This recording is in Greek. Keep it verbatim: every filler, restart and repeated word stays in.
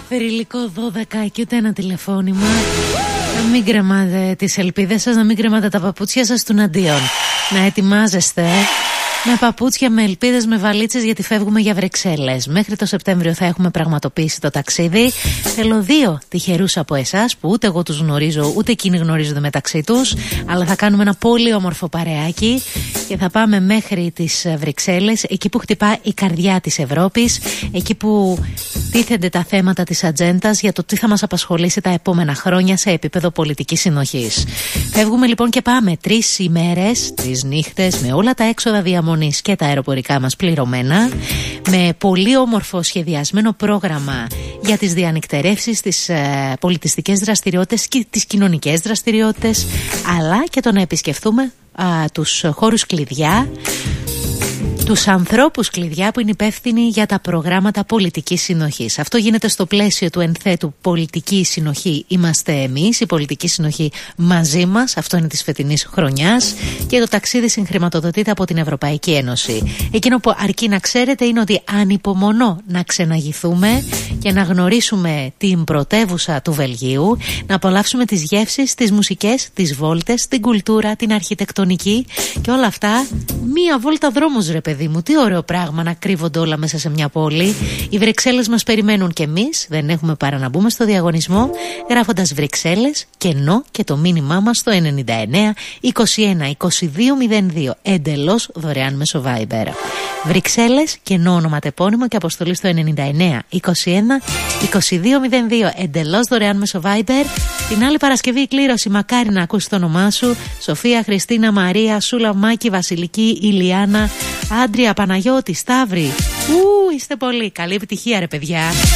Θρυλικό δώδεκα και ούτε ένα τηλεφώνημα. Να μην κρεμάτε τις ελπίδες σας, να μην κρεμάτε τα παπούτσια σας του αντίον. Να ετοιμάζεστε με παπούτσια, με ελπίδες, με βαλίτσες, γιατί φεύγουμε για Βρυξέλλες. Μέχρι το Σεπτέμβριο θα έχουμε πραγματοποιήσει το ταξίδι. Θέλω δύο τυχερούς από εσάς που ούτε εγώ τους γνωρίζω, ούτε εκείνοι γνωρίζονται μεταξύ τους. Αλλά θα κάνουμε ένα πολύ όμορφο παρεάκι και θα πάμε μέχρι τις Βρυξέλλες, εκεί που χτυπά η καρδιά της Ευρώπης, εκεί που τίθενται τα θέματα της ατζέντας για το τι θα μας απασχολήσει τα επόμενα χρόνια σε επίπεδο πολιτικής συνοχής. Φεύγουμε λοιπόν και πάμε τρεις ημέρες, τρεις νύχτες, με όλα τα έξοδα διαμονής και τα αεροπορικά μας πληρωμένα, με πολύ όμορφο σχεδιασμένο πρόγραμμα για τις διανυκτερεύσεις, τις ε, πολιτιστικές δραστηριότητες και τις κοινωνικές δραστηριότητες, αλλά και το να επισκεφθούμε α, τους χώρους κλειδιά, τους ανθρώπους κλειδιά που είναι υπεύθυνοι για τα προγράμματα πολιτικής συνοχής. Αυτό γίνεται στο πλαίσιο του ενθέτου πολιτική συνοχή είμαστε εμείς, η πολιτική συνοχή μαζί μας. Αυτό είναι της φετινής χρονιάς και το ταξίδι συγχρηματοδοτείται από την Ευρωπαϊκή Ένωση. Εκείνο που αρκεί να ξέρετε είναι ότι ανυπομονώ να ξεναγηθούμε και να γνωρίσουμε την πρωτεύουσα του Βελγίου, να απολαύσουμε τις γεύσεις, τις μουσικές, τις βόλτες, την κουλτούρα, την αρχιτεκτονική και όλα αυτά. Μία βόλτα δρόμος, ρε παιδί μου, τι ωραίο πράγμα να κρύβονται όλα μέσα σε μια πόλη. Οι Βρυξέλλες μας περιμένουν και εμείς δεν έχουμε παρά να μπούμε στο διαγωνισμό γράφοντας Βρυξέλλες κενό και το μήνυμά μας στο ενενήντα εννέα είκοσι ένα είκοσι δύο μηδέν δύο, εντελώς δωρεάν μέσω Viber. Βρυξέλλες κενό ονοματεπώνυμο και αποστολή στο ενενήντα εννέα είκοσι ένα είκοσι δύο μηδέν δύο, εντελώς δωρεάν μέσω Viber. Την άλλη Παρασκευή η κλήρωση, μακάρι να ακούσει το όνομά σου. Σοφία, Χριστίνα, Μαρία, Σούλα, Μάκη, Βασιλική, Ηλιάνα, Άντρια, Παναγιώτη, Σταύρη. Ου, είστε πολύ. Καλή επιτυχία, ρε παιδιά.